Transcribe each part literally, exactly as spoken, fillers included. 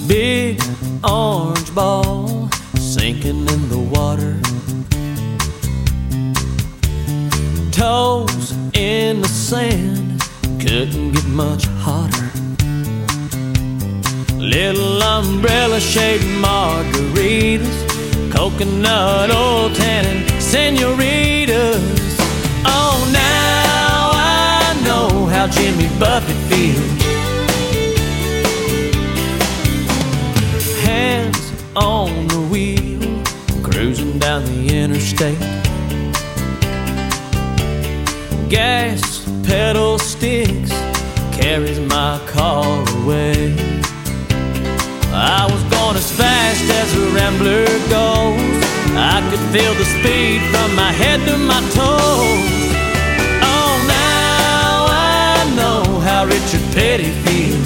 Big orange ball sinking in the water, toes in the sand, couldn't get much hotter. Little umbrella-shaped margaritas, coconut oil tanning senoritas. Oh, now I know how Jimmy Buffett feels. Hands on the wheel, cruising down the interstate. Gas pedal sticks, carries my car away. I was going as fast as a rambler goes. I could feel the speed from my head to my toes. Oh, now I know how Richard Petty feels.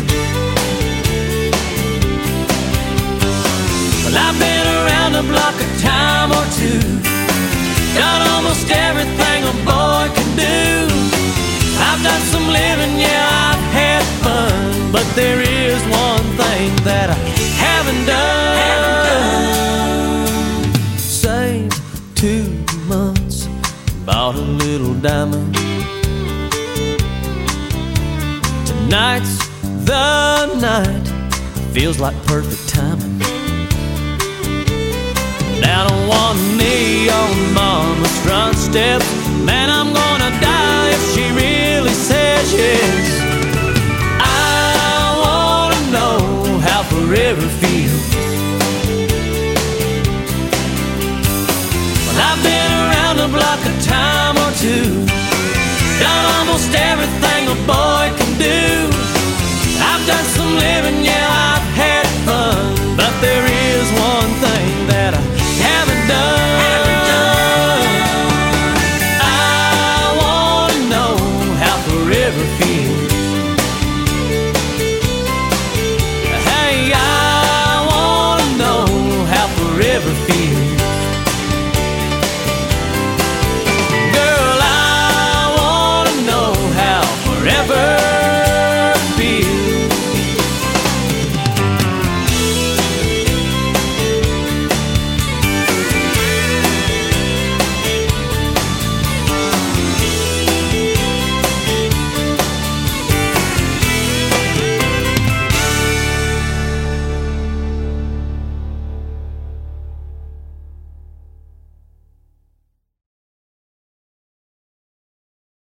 Well, I've been around the block a time or two, done almost everything a boy can do. I've done some living, yeah, I've had fun, but there is one thing that I haven't done. Haven't done. Saved two months, bought a little diamond. Tonight's the night, feels like perfect timing. Down on one knee on mama's front steps, man, I'm gonna die if she really says yes.